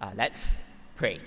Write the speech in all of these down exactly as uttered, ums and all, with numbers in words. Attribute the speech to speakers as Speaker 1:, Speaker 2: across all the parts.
Speaker 1: Uh, let's pray.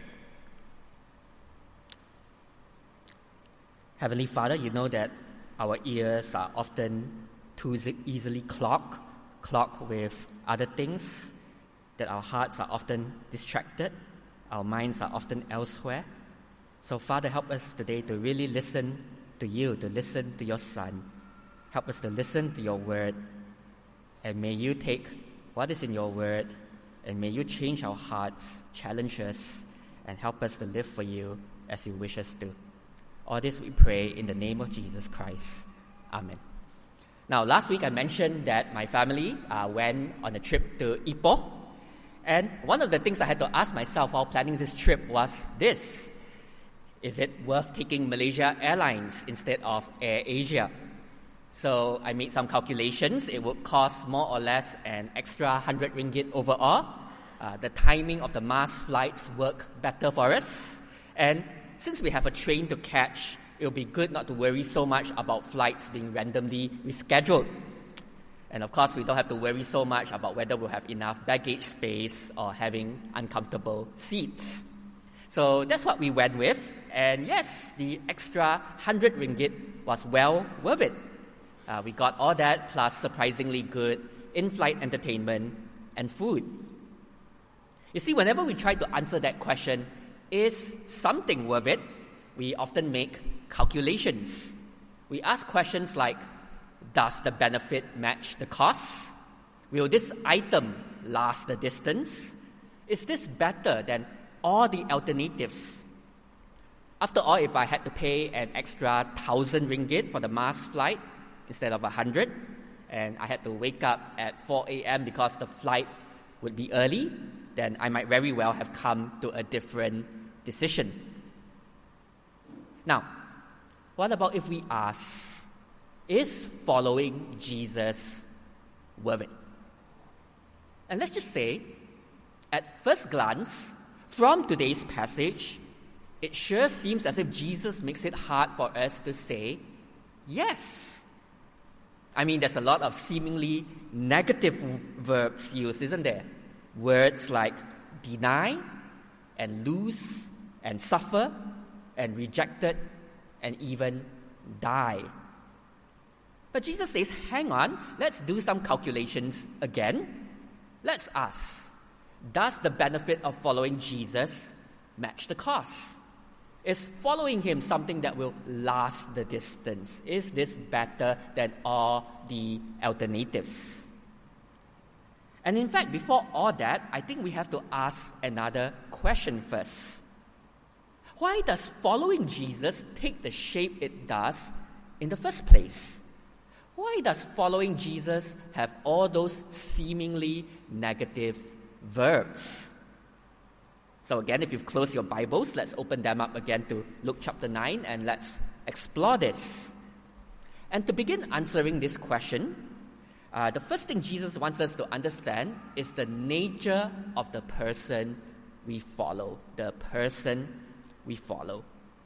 Speaker 1: Heavenly Father, you know that our ears are often too easily clogged, clogged with other things, that our hearts are often distracted, our minds are often elsewhere. So Father, help us today to really listen to you, to listen to your Son. Help us to listen to your word, and may you take what is in your word, and may you change our hearts, challenge us, and help us to live for you as you wish us to. All this we pray in the name of Jesus Christ. Amen. Now, last week I mentioned that my family uh, went on a trip to Ipoh. And one of the things I had to ask myself while planning this trip was this: is it worth taking Malaysia Airlines instead of Air Asia? So I made some calculations. It would cost more or less an extra one hundred ringgit overall. Uh, the timing of the mass flights work better for us. And since we have a train to catch, it will be good not to worry so much about flights being randomly rescheduled. And of course, we don't have to worry so much about whether we'll have enough baggage space or having uncomfortable seats. So that's what we went with. And yes, the extra one hundred ringgit was well worth it. Uh, we got all that plus surprisingly good in-flight entertainment and food. You see, whenever we try to answer that question, is something worth it, we often make calculations. We ask questions like, does the benefit match the cost? Will this item last the distance? Is this better than all the alternatives? After all, if I had to pay an extra one thousand ringgit for the mass flight instead of one hundred, and I had to wake up at four a.m. because the flight would be early, then I might very well have come to a different decision. Now, what about if we ask, is following Jesus worth it? And let's just say, at first glance, from today's passage, it sure seems as if Jesus makes it hard for us to say yes. I mean, there's a lot of seemingly negative verbs used, isn't there? Words like deny, and lose, and suffer, and rejected, and even die. But Jesus says, hang on, let's do some calculations again. Let's ask, does the benefit of following Jesus match the cost? Is following him something that will last the distance? Is this better than all the alternatives? And in fact, before all that, I think we have to ask another question first. Why does following Jesus take the shape it does in the first place? Why does following Jesus have all those seemingly negative verbs? So again, if you've closed your Bibles, let's open them up again to Luke chapter nine and let's explore this. And to begin answering this question, uh, the first thing Jesus wants us to understand is the nature of the person we follow. The person we follow.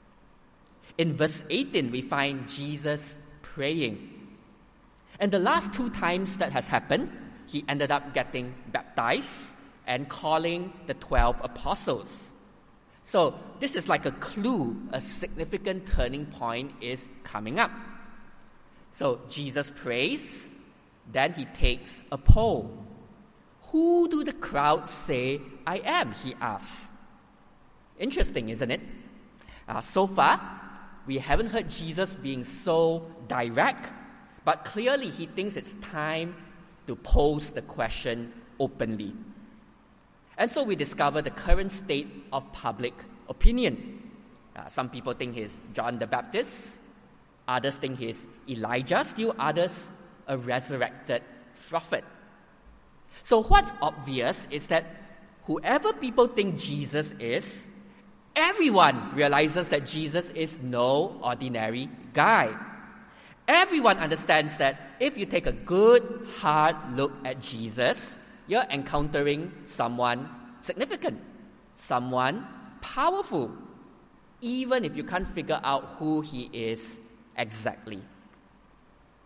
Speaker 1: In verse eighteen, we find Jesus praying. And the last two times that has happened, he ended up getting baptized and calling the twelve apostles. So this is like a clue, a significant turning point is coming up. So Jesus prays, then he takes a poll. Who do the crowd say I am, he asks. Interesting, isn't it? Uh, so far, we haven't heard Jesus being so direct, but clearly he thinks it's time to pose the question openly. And so we discover the current state of public opinion. Uh, some people think he's John the Baptist, others think he's Elijah, still others a resurrected prophet. So what's obvious is that whoever people think Jesus is, everyone realizes that Jesus is no ordinary guy. Everyone understands that if you take a good, hard look at Jesus, you're encountering someone significant, someone powerful, even if you can't figure out who he is exactly.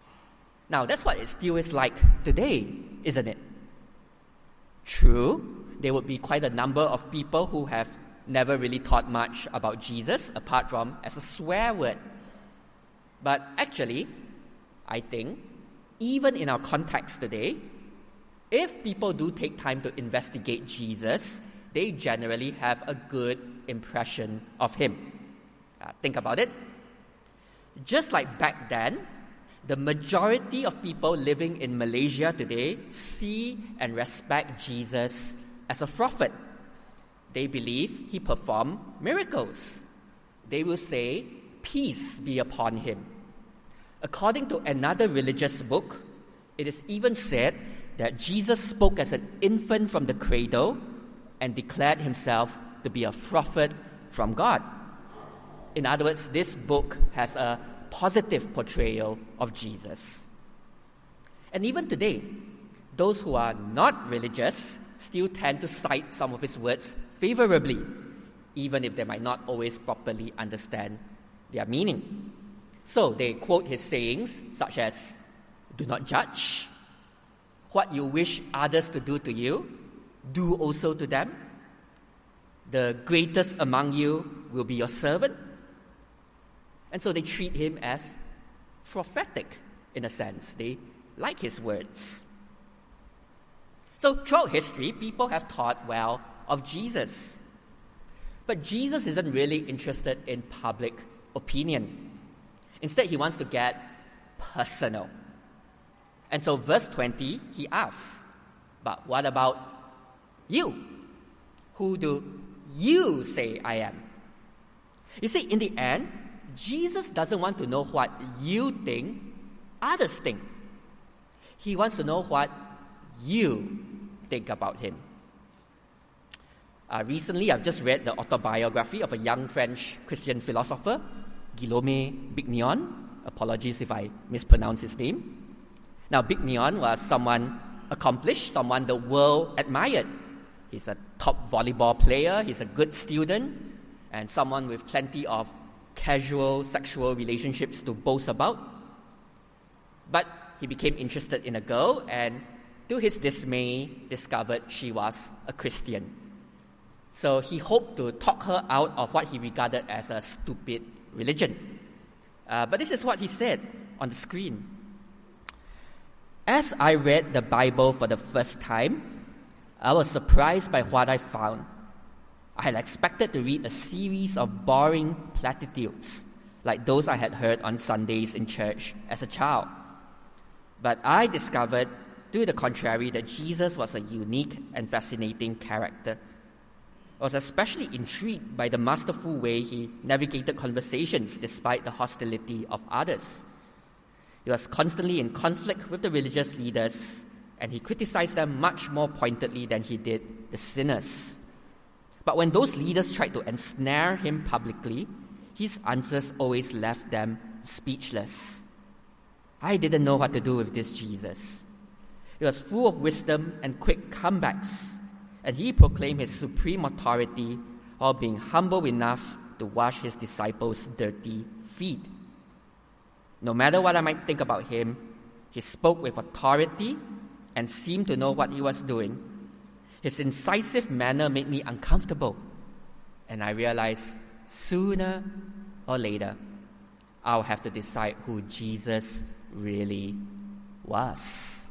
Speaker 1: Now, that's what it still is like today, isn't it? True, there would be quite a number of people who have never really thought much about Jesus, apart from as a swear word. But actually, I think, even in our context today, if people do take time to investigate Jesus, they generally have a good impression of him. Uh, think about it. Just like back then, the majority of people living in Malaysia today see and respect Jesus as a prophet. They believe he performed miracles. They will say, "Peace be upon him." According to another religious book, it is even said that Jesus spoke as an infant from the cradle and declared himself to be a prophet from God. In other words, this book has a positive portrayal of Jesus. And even today, those who are not religious still tend to cite some of his words favorably, even if they might not always properly understand their meaning. So they quote his sayings such as, "Do not judge. What you wish others to do to you, do also to them. The greatest among you will be your servant." And so they treat him as prophetic in a sense. They like his words. So throughout history, people have thought well of Jesus. But Jesus isn't really interested in public opinion. Instead, he wants to get personal. And so verse twenty, he asks, "But what about you? Who do you say I am?" You see, in the end, Jesus doesn't want to know what you think others think. He wants to know what you think about him. Uh, recently, I've just read the autobiography of a young French Christian philosopher, Guillaume Bignon. Apologies if I mispronounce his name. Now, Bignon was someone accomplished, someone the world admired. He's a top volleyball player, he's a good student, and someone with plenty of casual sexual relationships to boast about. But he became interested in a girl and, to his dismay, discovered she was a Christian. So he hoped to talk her out of what he regarded as a stupid religion. Uh, but this is what he said on the screen. "As I read the Bible for the first time, I was surprised by what I found. I had expected to read a series of boring platitudes, like those I had heard on Sundays in church as a child. But I discovered, to the contrary, that Jesus was a unique and fascinating character. I was especially intrigued by the masterful way he navigated conversations despite the hostility of others. He was constantly in conflict with the religious leaders, and he criticized them much more pointedly than he did the sinners. But when those leaders tried to ensnare him publicly, his answers always left them speechless. I didn't know what to do with this Jesus. He was full of wisdom and quick comebacks, and he proclaimed his supreme authority while being humble enough to wash his disciples' dirty feet. No matter what I might think about him, he spoke with authority and seemed to know what he was doing. His incisive manner made me uncomfortable, and I realized sooner or later I'll have to decide who Jesus really was."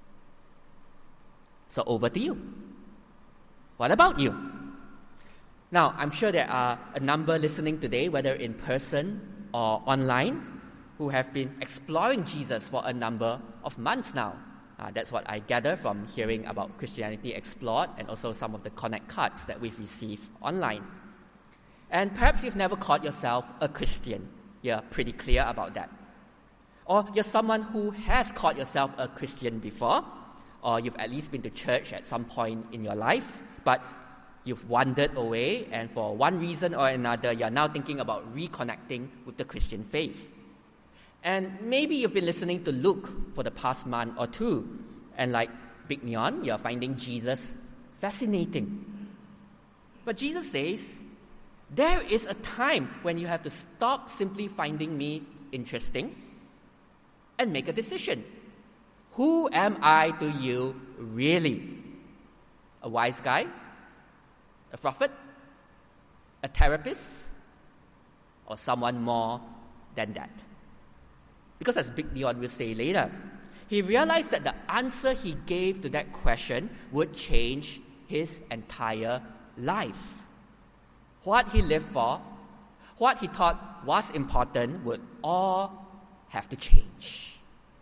Speaker 1: So over to you. What about you? Now, I'm sure there are a number listening today, whether in person or online, who have been exploring Jesus for a number of months now. Uh, that's what I gather from hearing about Christianity Explored and also some of the Connect cards that we've received online. And perhaps you've never called yourself a Christian. You're pretty clear about that. Or you're someone who has called yourself a Christian before, or you've at least been to church at some point in your life, but you've wandered away, and for one reason or another, you're now thinking about reconnecting with the Christian faith. And maybe you've been listening to Luke for the past month or two, and like Bignon, you're finding Jesus fascinating. But Jesus says, there is a time when you have to stop simply finding me interesting and make a decision. Who am I to you, really? A wise guy? A prophet? A therapist? Or someone more than that? Because as Big Leon will say later, he realized that the answer he gave to that question would change his entire life. What he lived for, what he thought was important would all have to change.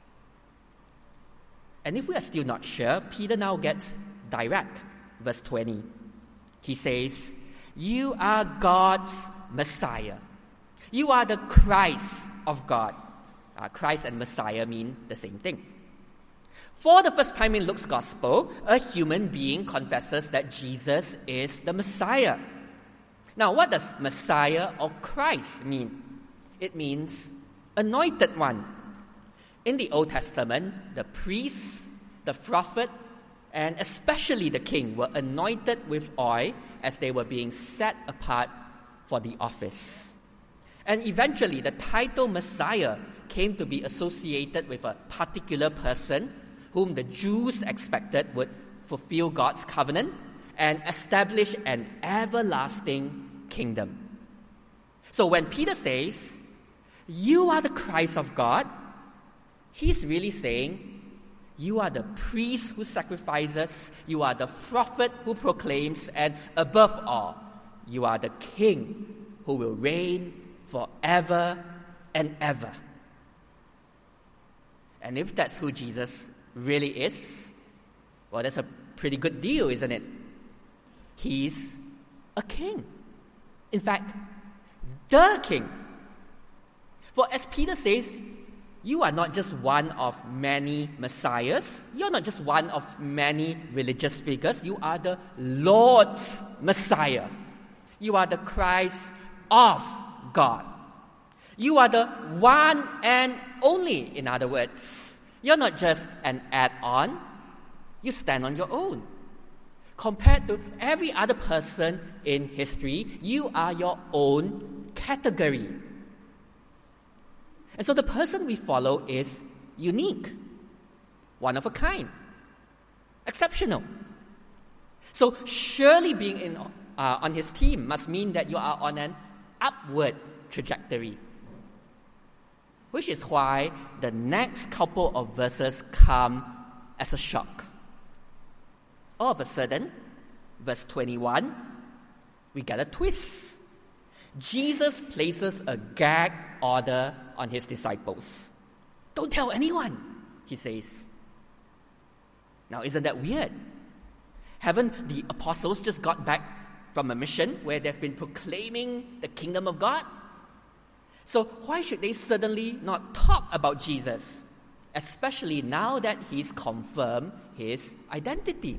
Speaker 1: And if we are still not sure, Peter now gets direct. Verse twenty. He says, "You are God's Messiah. You are the Christ of God." Uh, Christ and Messiah mean the same thing. For the first time in Luke's Gospel, a human being confesses that Jesus is the Messiah. Now, what does Messiah or Christ mean? It means anointed one. In the Old Testament, the priests, the prophet, and especially the king were anointed with oil as they were being set apart for the office. And eventually, the title Messiah came to be associated with a particular person whom the Jews expected would fulfill God's covenant and establish an everlasting kingdom. So when Peter says, "You are the Christ of God," he's really saying, you are the priest who sacrifices, you are the prophet who proclaims, and above all, you are the king who will reign forever and ever. And if that's who Jesus really is, well, that's a pretty good deal, isn't it? He's a king. In fact, the king. For as Peter says, you are not just one of many messiahs. You're not just one of many religious figures. You are the Lord's Messiah. You are the Christ of God. You are the one and only, in other words. You're not just an add-on. You stand on your own. Compared to every other person in history, you are your own category. And so the person we follow is unique, one of a kind, exceptional. So surely being in, uh, on his team must mean that you are on an upward trajectory. Which is why the next couple of verses come as a shock. All of a sudden, verse twenty-one, we get a twist. Jesus places a gag order on his disciples. Don't tell anyone, he says. Now, isn't that weird? Haven't the apostles just got back from a mission where they've been proclaiming the kingdom of God? So why should they suddenly not talk about Jesus, especially now that he's confirmed his identity?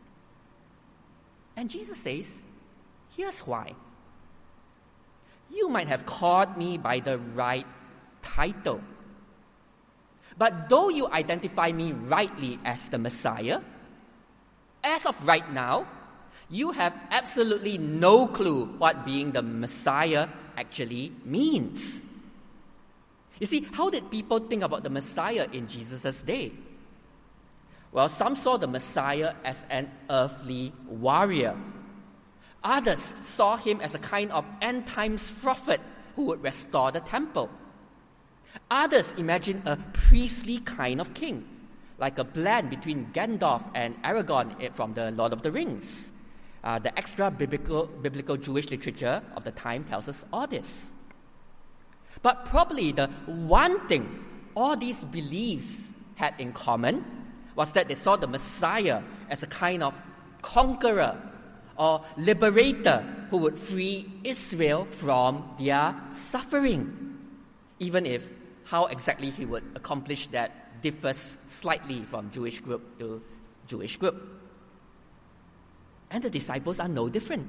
Speaker 1: And Jesus says, here's why. You might have called me by the right title. But though you identify me rightly as the Messiah, as of right now, you have absolutely no clue what being the Messiah actually means. You see, how did people think about the Messiah in Jesus' day? Well, some saw the Messiah as an earthly warrior. Others saw him as a kind of end-times prophet who would restore the temple. Others imagined a priestly kind of king, like a blend between Gandalf and Aragorn from the Lord of the Rings. Uh, the extra biblical, biblical Jewish literature of the time tells us all this. But probably the one thing all these beliefs had in common was that they saw the Messiah as a kind of conqueror or liberator who would free Israel from their suffering, even if how exactly he would accomplish that differs slightly from Jewish group to Jewish group. And the disciples are no different.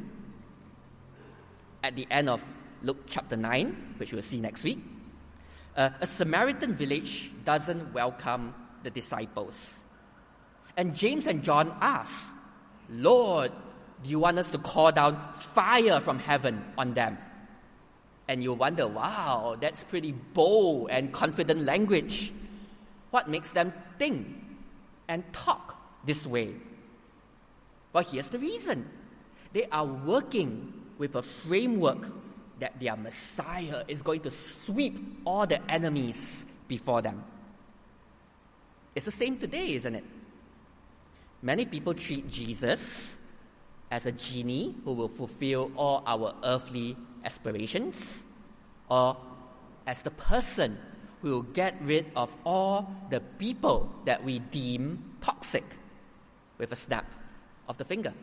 Speaker 1: At the end of Luke chapter nine, which we'll see next week, uh, a Samaritan village doesn't welcome the disciples. And James and John ask, "Lord, do you want us to call down fire from heaven on them?" And you wonder, wow, that's pretty bold and confident language. What makes them think and talk this way? Well, here's the reason. They are working with a framework that their Messiah is going to sweep all the enemies before them. It's the same today, isn't it? Many people treat Jesus as a genie who will fulfill all our earthly aspirations, or as the person who will get rid of all the people that we deem toxic with a snap of the finger.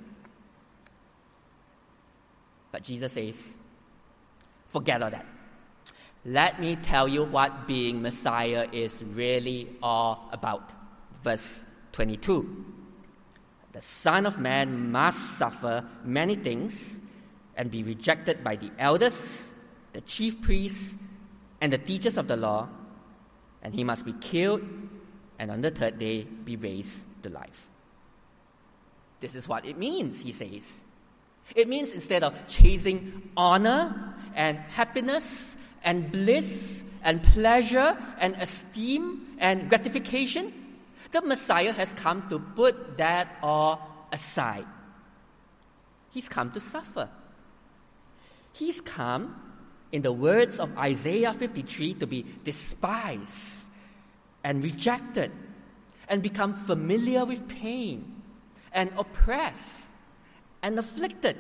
Speaker 1: But Jesus says, forget all that. Let me tell you what being Messiah is really all about. Verse twenty-two. The Son of Man must suffer many things and be rejected by the elders, the chief priests, and the teachers of the law, and he must be killed, and on the third day be raised to life. This is what it means, he says. It means instead of chasing honor and happiness and bliss and pleasure and esteem and gratification, the Messiah has come to put that all aside. He's come to suffer. He's come, in the words of Isaiah fifty-three, to be despised and rejected and become familiar with pain and oppressed and afflicted.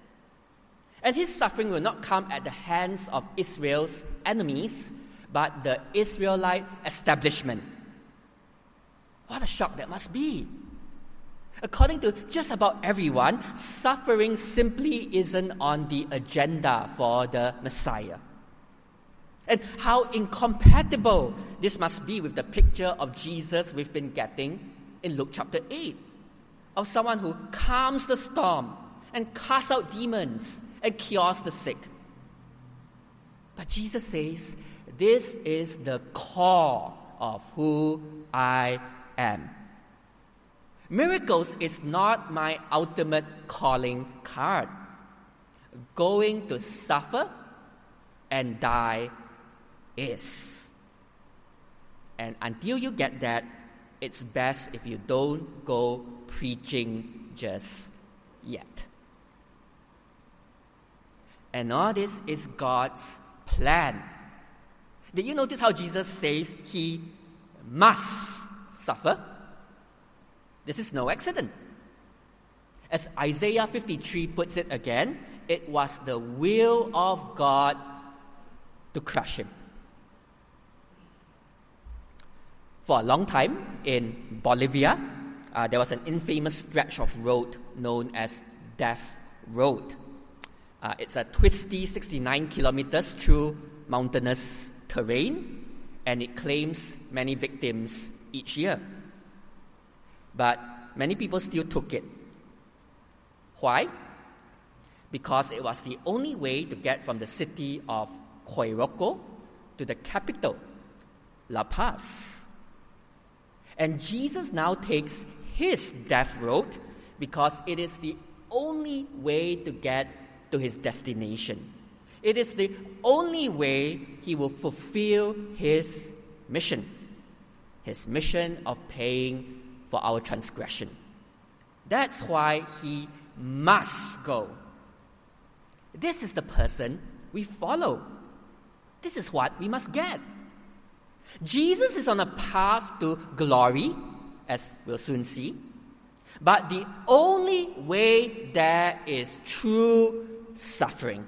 Speaker 1: And his suffering will not come at the hands of Israel's enemies, but the Israelite establishment. What a shock that must be. According to just about everyone, suffering simply isn't on the agenda for the Messiah. And how incompatible this must be with the picture of Jesus we've been getting in Luke chapter eight, of someone who calms the storm and casts out demons and cures the sick. But Jesus says, this is the core of who I am. Miracles is not my ultimate calling card. Going to suffer and die is. And until you get that, it's best if you don't go preaching just yet. And all this is God's plan. Did you notice how Jesus says he must suffer? This is no accident. As Isaiah fifty-three puts it again, it was the will of God to crush him. For a long time in Bolivia, uh, there was an infamous stretch of road known as Death Road. Uh, it's a twisty sixty-nine kilometers through mountainous terrain, and it claims many victims each year. But many people still took it. Why? Because it was the only way to get from the city of Coiroco to the capital, La Paz. And Jesus now takes his death road because it is the only way to get to his destination. It is the only way he will fulfill his mission, his mission of paying for our transgression. That's why he must go. This is the person we follow. This is what we must get. Jesus is on a path to glory, as we'll soon see, but the only way there is true suffering.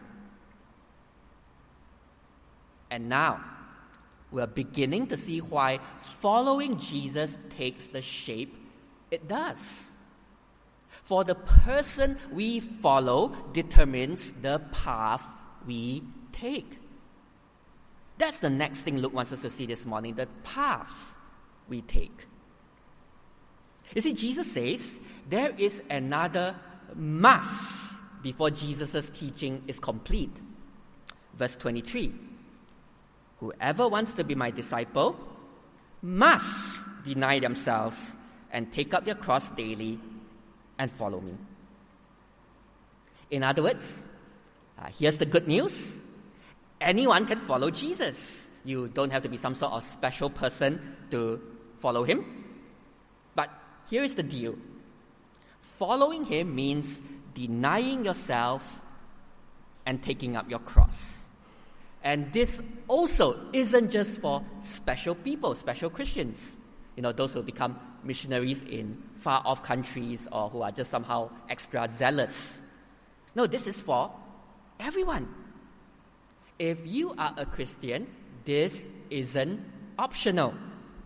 Speaker 1: And now, we're beginning to see why following Jesus takes the shape it does. For the person we follow determines the path we take. That's the next thing Luke wants us to see this morning, the path we take. You see, Jesus says there is another must before Jesus' teaching is complete. Verse twenty-three. Whoever wants to be my disciple must deny themselves and take up their cross daily and follow me. In other words, uh, here's the good news. Anyone can follow Jesus. You don't have to be some sort of special person to follow him. But here is the deal. Following him means denying yourself and taking up your cross. And this also isn't just for special people, special Christians. You know, those who become missionaries in far-off countries or who are just somehow extra zealous. No, this is for everyone. If you are a Christian, this isn't optional.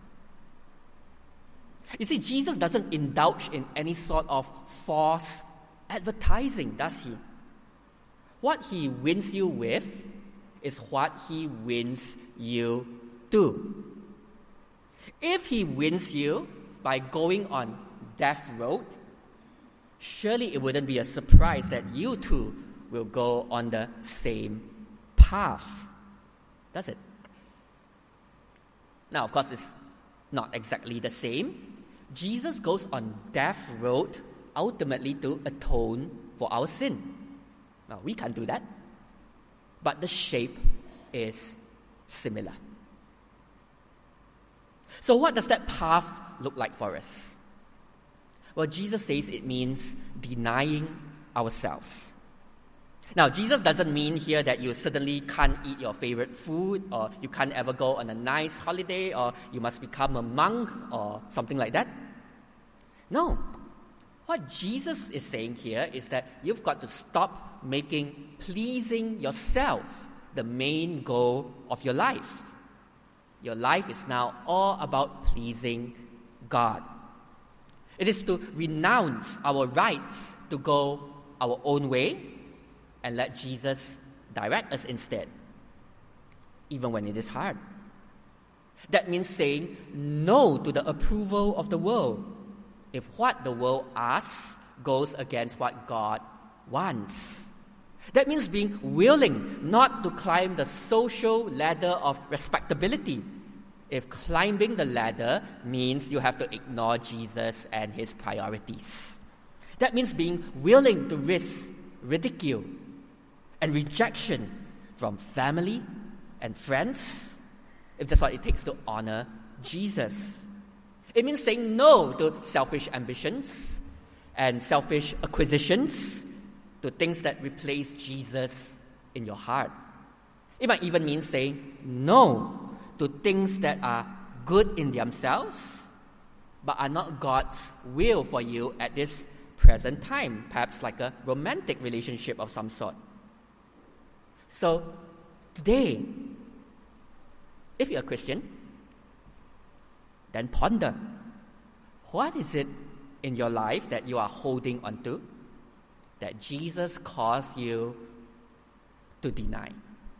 Speaker 1: You see, Jesus doesn't indulge in any sort of false advertising, does he? What he wins you with is what he wins you to. If he wins you by going on death road, surely it wouldn't be a surprise that you too will go on the same path, does it? Now, of course, it's not exactly the same. Jesus goes on death road ultimately to atone for our sin. Now, we can't do that, but the shape is similar. So what does that path look like for us? Well, Jesus says it means denying ourselves. Now, Jesus doesn't mean here that you suddenly can't eat your favorite food, or you can't ever go on a nice holiday, or you must become a monk, or something like that. No. What Jesus is saying here is that you've got to stop making pleasing yourself the main goal of your life. Your life is now all about pleasing God. It is to renounce our rights to go our own way and let Jesus direct us instead, even when it is hard. That means saying no to the approval of the world if what the world asks goes against what God wants. That means being willing not to climb the social ladder of respectability if climbing the ladder means you have to ignore Jesus and his priorities. That means being willing to risk ridicule and rejection from family and friends if that's what it takes to honor Jesus. It means saying no to selfish ambitions and selfish acquisitions, to things that replace Jesus in your heart. It might even mean saying no to things that are good in themselves, but are not God's will for you at this present time, perhaps like a romantic relationship of some sort. So, today, if you're a Christian, then ponder, what is it in your life that you are holding on to that Jesus calls you to deny?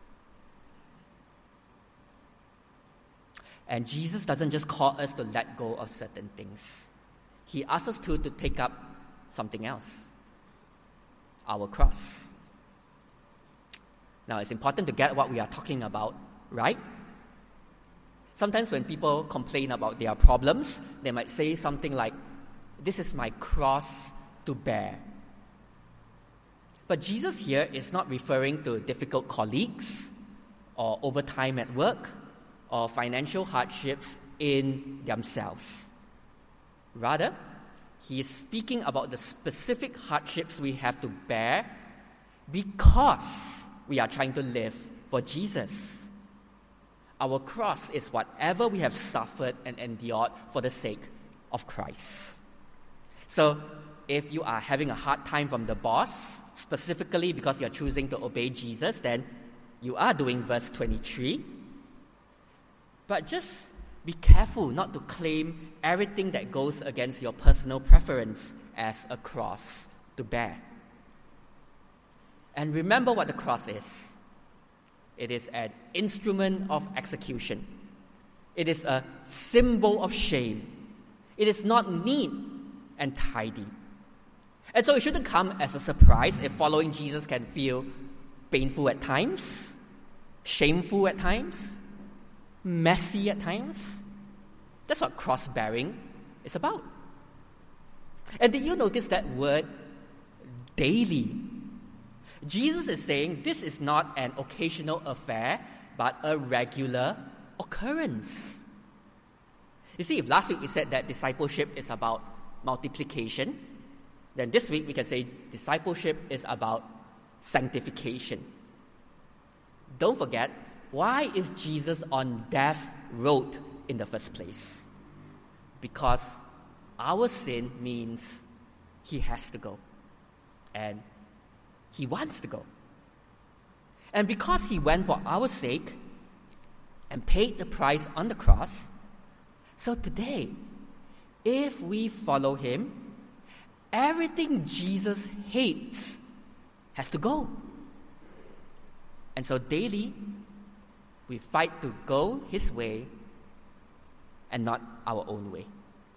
Speaker 1: And Jesus doesn't just call us to let go of certain things. He asks us to, to take up something else, our cross. Now, it's important to get what we are talking about, right? Sometimes when people complain about their problems, they might say something like, "This is my cross to bear." But Jesus here is not referring to difficult colleagues or overtime at work or financial hardships in themselves. Rather, he is speaking about the specific hardships we have to bear because we are trying to live for Jesus. Our cross is whatever we have suffered and endured for the sake of Christ. So, if you are having a hard time from the boss, specifically because you are choosing to obey Jesus, then you are doing verse twenty-three. But just be careful not to claim everything that goes against your personal preference as a cross to bear. And remember what the cross is. It is an instrument of execution. It is a symbol of shame. It is not neat and tidy. And so it shouldn't come as a surprise if following Jesus can feel painful at times, shameful at times, messy at times. That's what cross-bearing is about. And did you notice that word, daily? Jesus is saying this is not an occasional affair, but a regular occurrence. You see, if last week we said that discipleship is about multiplication, then this week we can say discipleship is about sanctification. Don't forget, why is Jesus on death row in the first place? Because our sin means he has to go. And he wants to go. And because he went for our sake and paid the price on the cross, so today, if we follow him, everything Jesus hates has to go. And so daily, we fight to go his way and not our own way.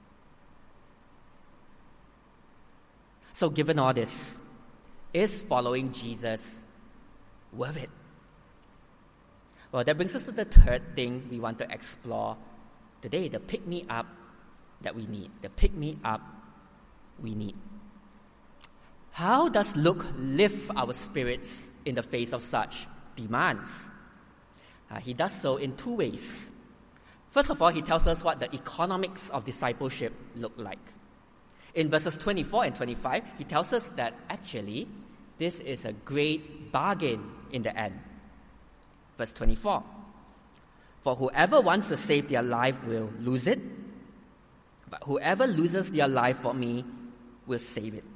Speaker 1: So given all this, is following Jesus worth it? Well, that brings us to the third thing we want to explore today, the pick-me-up that we need. The pick-me-up we need. How does Luke lift our spirits in the face of such demands? Uh, he does so in two ways. First of all, he tells us what the economics of discipleship look like. In verses twenty-four and twenty-five, he tells us that actually this is a great bargain in the end. Verse twenty-four, for whoever wants to save their life will lose it, but whoever loses their life for me will save it.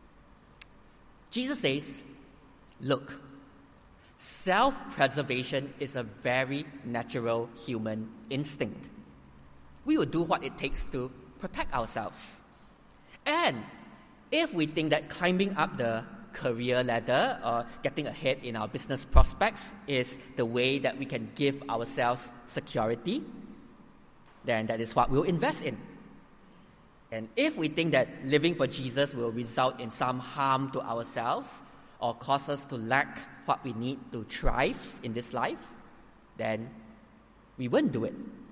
Speaker 1: Jesus says, look, self-preservation is a very natural human instinct. We will do what it takes to protect ourselves. And if we think that climbing up the career ladder or getting ahead in our business prospects is the way that we can give ourselves security, then that is what we'll invest in. And if we think that living for Jesus will result in some harm to ourselves or cause us to lack what we need to thrive in this life, then we won't do it.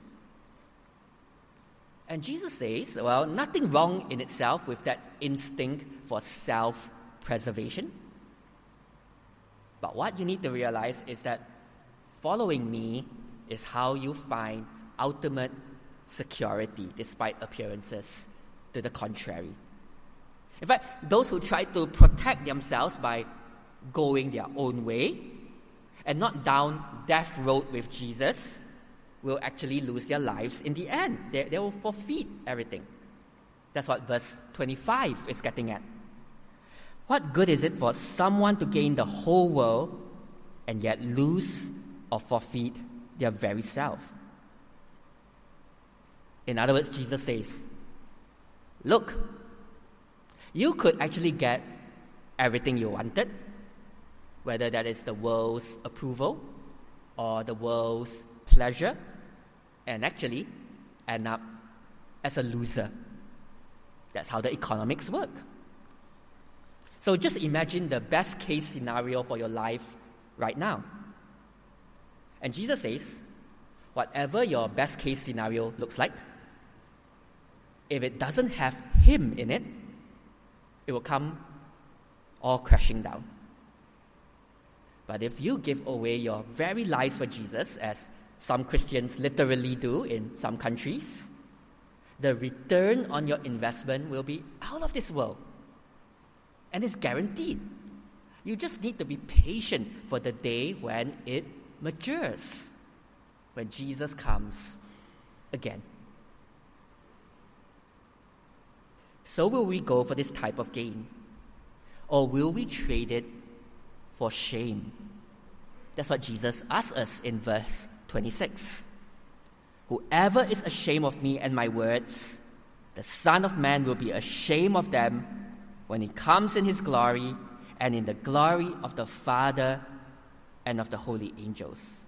Speaker 1: And Jesus says, well, nothing wrong in itself with that instinct for self-preservation. But what you need to realize is that following me is how you find ultimate security despite appearances to the contrary. In fact, those who try to protect themselves by going their own way and not down death road with Jesus will actually lose their lives in the end. They, they will forfeit everything. That's what verse twenty-five is getting at. What good is it for someone to gain the whole world and yet lose or forfeit their very self? In other words, Jesus says, look, you could actually get everything you wanted, whether that is the world's approval or the world's pleasure, and actually end up as a loser. That's how the economics work. So just imagine the best case scenario for your life right now. And Jesus says, whatever your best case scenario looks like, if it doesn't have him in it, it will come all crashing down. But if you give away your very lives for Jesus, as some Christians literally do in some countries, the return on your investment will be out of this world. And it's guaranteed. You just need to be patient for the day when it matures, when Jesus comes again. So will we go for this type of gain? Or will we trade it for shame? That's what Jesus asks us in verse twenty-six. Whoever is ashamed of me and my words, the Son of Man will be ashamed of them when he comes in his glory and in the glory of the Father and of the holy angels.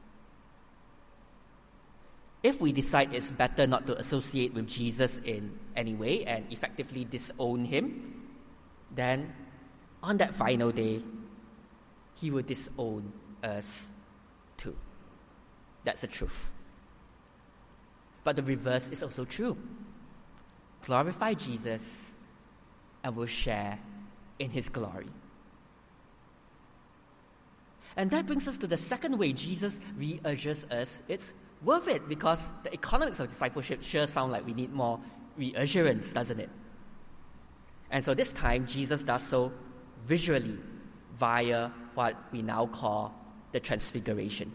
Speaker 1: If we decide it's better not to associate with Jesus in any way and effectively disown him, then on that final day, he will disown us too. That's the truth. But the reverse is also true. Glorify Jesus and we'll share in his glory. And that brings us to the second way Jesus reassures us it's worth it, because the economics of discipleship sure sound like we need more reassurance, doesn't it? And so this time, Jesus does so visually via what we now call the Transfiguration.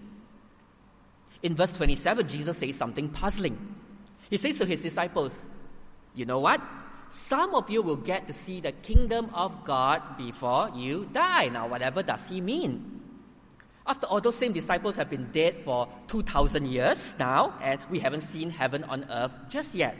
Speaker 1: In verse twenty-seven, Jesus says something puzzling. He says to his disciples, you know what? Some of you will get to see the kingdom of God before you die. Now, whatever does he mean? After all, those same disciples have been dead for two thousand years now, and we haven't seen heaven on earth just yet.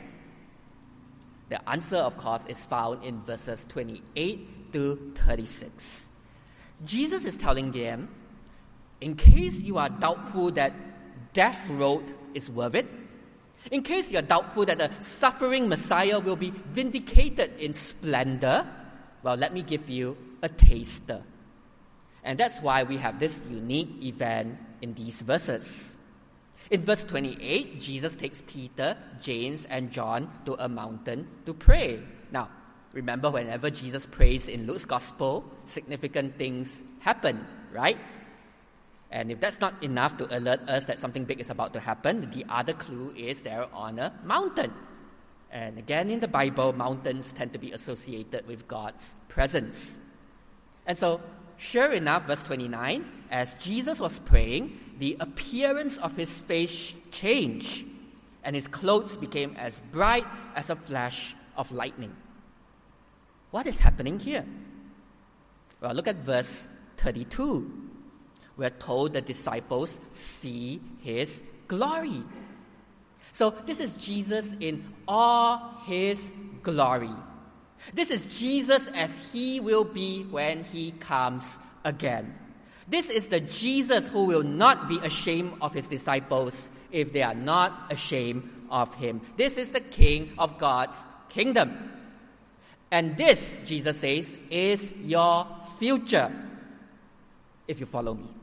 Speaker 1: The answer, of course, is found in verses twenty-eight to thirty-six. Jesus is telling them, in case you are doubtful that death road is worth it, in case you are doubtful that the suffering Messiah will be vindicated in splendor, well, let me give you a taster. And that's why we have this unique event in these verses. In verse twenty-eight, Jesus takes Peter, James, and John to a mountain to pray. Now, remember, whenever Jesus prays in Luke's Gospel, significant things happen, right? And if that's not enough to alert us that something big is about to happen, the other clue is they're on a mountain. And again, in the Bible, mountains tend to be associated with God's presence. And so, sure enough, verse twenty-nine, as Jesus was praying, the appearance of his face changed, and his clothes became as bright as a flash of lightning. What is happening here? Well, look at verse thirty-two. We're told the disciples see his glory. So this is Jesus in all his glory. This is Jesus as he will be when he comes again. This is the Jesus who will not be ashamed of his disciples if they are not ashamed of him. This is the King of God's kingdom. And this, Jesus says, is your future if you follow me.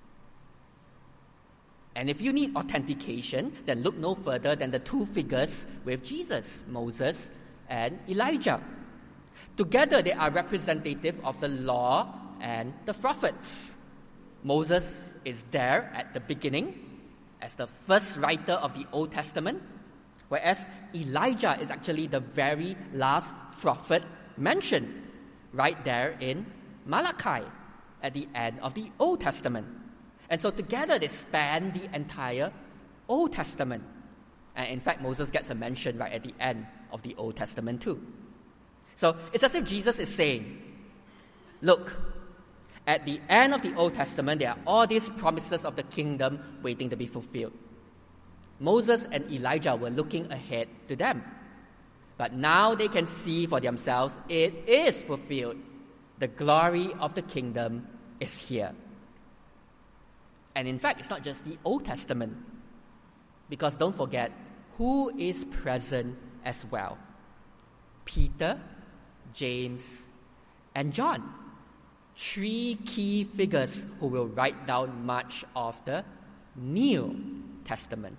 Speaker 1: And if you need authentication, then look no further than the two figures with Jesus, Moses and Elijah. Together, they are representative of the law and the prophets. Moses is there at the beginning as the first writer of the Old Testament, whereas Elijah is actually the very last prophet mentioned right there in Malachi at the end of the Old Testament. And so together they span the entire Old Testament. And in fact, Moses gets a mention right at the end of the Old Testament too. So it's as if Jesus is saying, look, at the end of the Old Testament, there are all these promises of the kingdom waiting to be fulfilled. Moses and Elijah were looking ahead to them. But now they can see for themselves it is fulfilled. The glory of the kingdom is here. And in fact, it's not just the Old Testament. Because don't forget, who is present as well? Peter, James, and John. Three key figures who will write down much of the New Testament.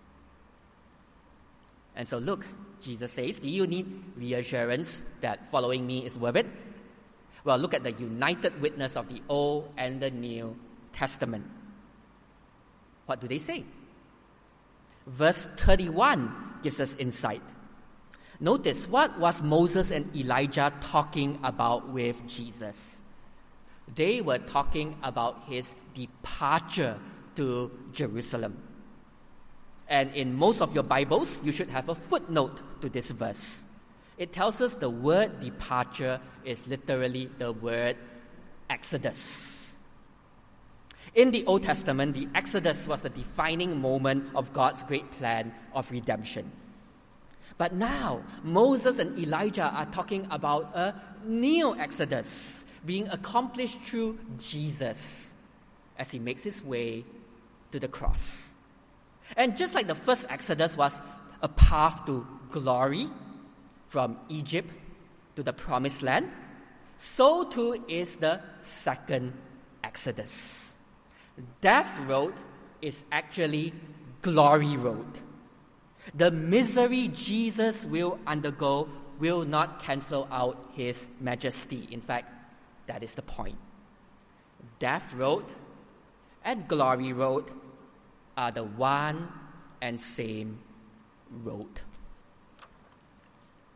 Speaker 1: And so look, Jesus says, do you need reassurance that following me is worth it? Well, look at the united witness of the Old and the New Testament. What do they say? Verse thirty-one gives us insight. Notice, what was Moses and Elijah talking about with Jesus? They were talking about his departure to Jerusalem. And in most of your Bibles, you should have a footnote to this verse. It tells us the word departure is literally the word Exodus. In the Old Testament, the Exodus was the defining moment of God's great plan of redemption. But now, Moses and Elijah are talking about a new Exodus being accomplished through Jesus as he makes his way to the cross. And just like the first Exodus was a path to glory from Egypt to the Promised Land, so too is the second Exodus. Death road is actually glory road. The misery Jesus will undergo will not cancel out his majesty. In fact, that is the point. Death road and glory road are the one and same road.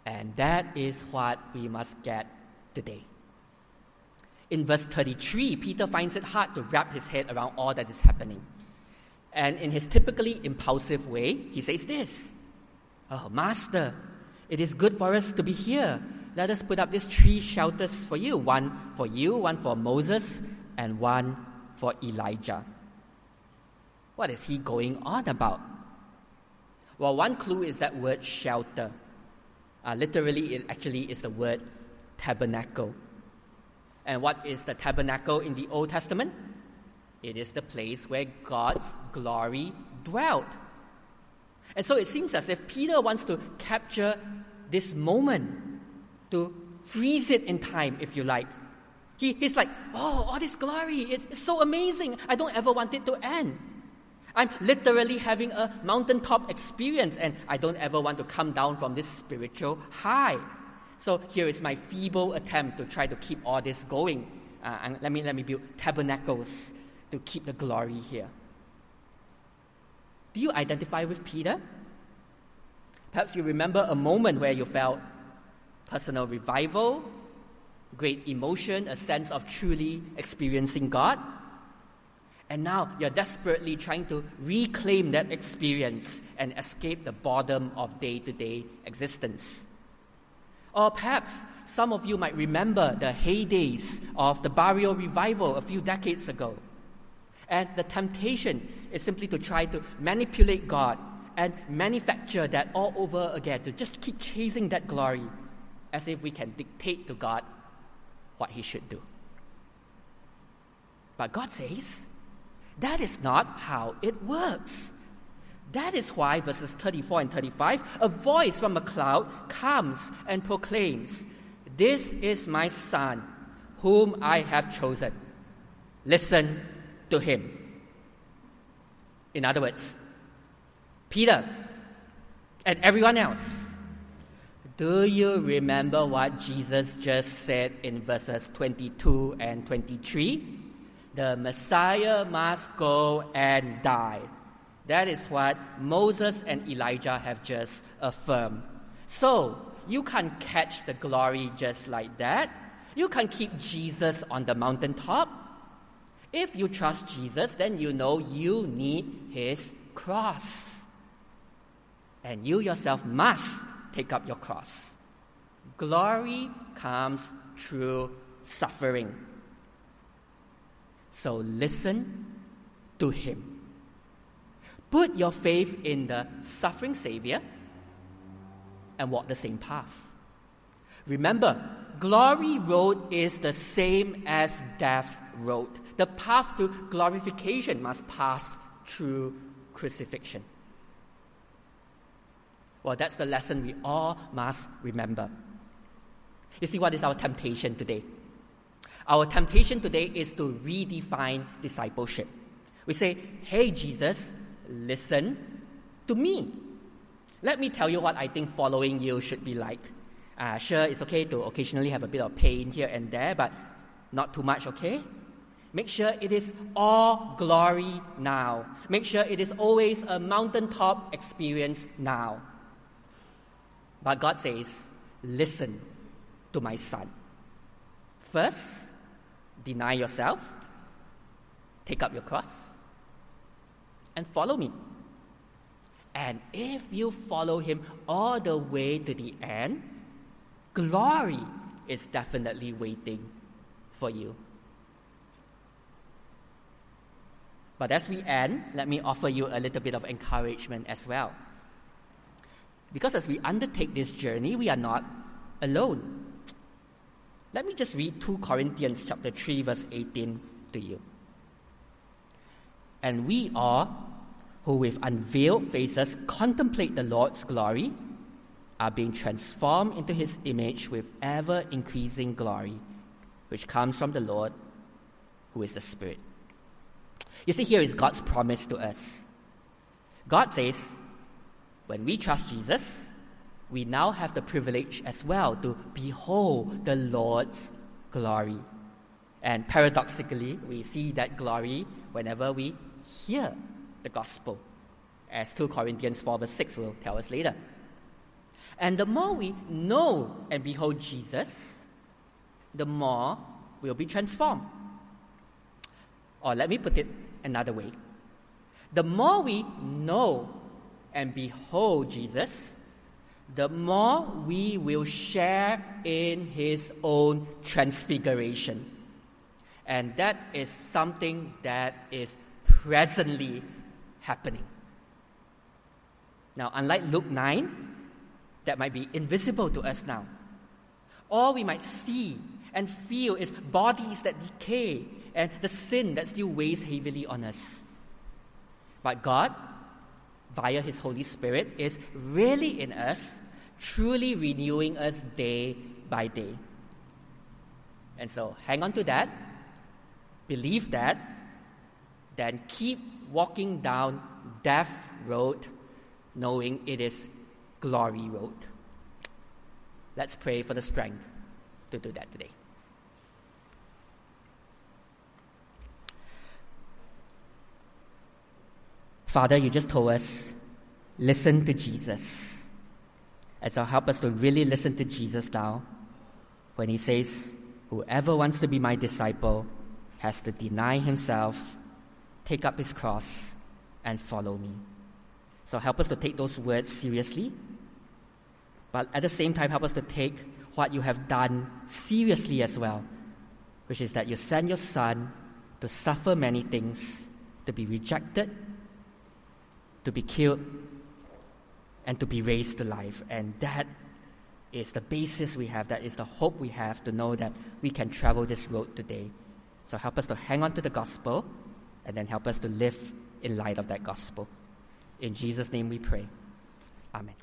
Speaker 1: And that is what we must get today. In verse thirty-three, Peter finds it hard to wrap his head around all that is happening. And in his typically impulsive way, he says this, "Oh, Master, it is good for us to be here. Let us put up these three shelters for you, one for you, one for Moses, and one for Elijah." What is he going on about? Well, one clue is that word shelter. Uh, literally, it actually is the word tabernacle. And what is the tabernacle in the Old Testament? It is the place where God's glory dwelt. And so it seems as if Peter wants to capture this moment, to freeze it in time, if you like. He, he's like, oh, all this glory, it's, it's so amazing. I don't ever want it to end. I'm literally having a mountaintop experience, and I don't ever want to come down from this spiritual high. So here is my feeble attempt to try to keep all this going. Uh, and let me let me build tabernacles to keep the glory here. Do you identify with Peter? Perhaps you remember a moment where you felt personal revival, great emotion, a sense of truly experiencing God. And now you're desperately trying to reclaim that experience and escape the boredom of day-to-day existence. Or perhaps some of you might remember the heydays of the Barrio Revival a few decades ago. And the temptation is simply to try to manipulate God and manufacture that all over again, to just keep chasing that glory as if we can dictate to God what He should do. But God says, that is not how it works. That is why verses thirty-four and thirty-five, a voice from a cloud comes and proclaims, "This is my Son, whom I have chosen. Listen to him." In other words, Peter and everyone else, do you remember what Jesus just said in verses twenty-two and twenty-three? The Messiah must go and die. That is what Moses and Elijah have just affirmed. So, you can't catch the glory just like that. You can't keep Jesus on the mountaintop. If you trust Jesus, then you know you need His cross. And you yourself must take up your cross. Glory comes through suffering. So listen to Him. Put your faith in the suffering Savior and walk the same path. Remember, glory road is the same as death road. The path to glorification must pass through crucifixion. Well, that's the lesson we all must remember. You see, what is our temptation today? Our temptation today is to redefine discipleship. We say, "Hey, Jesus, listen to me. Let me tell you what I think following you should be like. Uh, sure, it's okay to occasionally have a bit of pain here and there, but not too much, okay? Make sure it is all glory now. Make sure it is always a mountaintop experience now." But God says, listen to my Son. First, deny yourself, take up your cross, and follow me. And if you follow Him all the way to the end, glory is definitely waiting for you. But as we end, let me offer you a little bit of encouragement as well. Because as we undertake this journey, we are not alone. Let me just read Second Corinthians chapter three, verse eighteen to you. "And we all, who with unveiled faces contemplate the Lord's glory, are being transformed into His image with ever-increasing glory, which comes from the Lord, who is the Spirit." You see, here is God's promise to us. God says, when we trust Jesus, we now have the privilege as well to behold the Lord's glory. And paradoxically, we see that glory whenever we hear the gospel, as Second Corinthians four verse six will tell us later. And the more we know and behold Jesus, the more we'll be transformed. Or let me put it another way. The more we know and behold Jesus, the more we will share in His own transfiguration. And that is something that is presently happening. Now, unlike Luke nine, that might be invisible to us now. All we might see and feel is bodies that decay and the sin that still weighs heavily on us. But God, via His Holy Spirit, is really in us, truly renewing us day by day. And so, hang on to that, believe that, then keep walking down death road, knowing it is glory road. Let's pray for the strength to do that today. Father, you just told us, listen to Jesus. And so help us to really listen to Jesus now when He says, whoever wants to be my disciple has to deny himself, take up his cross, and follow me. So help us to take those words seriously, but at the same time, help us to take what you have done seriously as well, which is that you sent your Son to suffer many things, to be rejected, to be killed, and to be raised to life. And that is the basis we have, that is the hope we have to know that we can travel this road today. So help us to hang on to the gospel, and then help us to live in light of that gospel. In Jesus' name we pray. Amen.